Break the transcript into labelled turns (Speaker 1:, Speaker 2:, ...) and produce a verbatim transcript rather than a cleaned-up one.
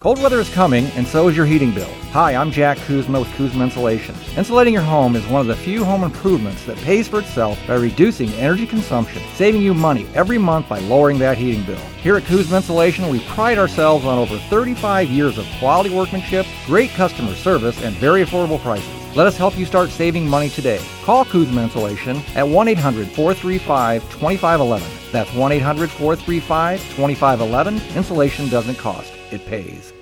Speaker 1: Cold weather is coming, and so is your heating bill. Hi, I'm Jack Kuzma with Kuzma Insulation. Insulating your home is one of the few home improvements that pays for itself by reducing energy consumption, saving you money every month by lowering that heating bill. Here at Kuzma Insulation, we pride ourselves on over thirty-five years of quality workmanship, great customer service, and very affordable prices. Let us help you start saving money today. Call Kuzma Insulation at one eight hundred, four three five, two five one one. That's one eight hundred, four three five, two five one one. Insulation doesn't cost. It pays.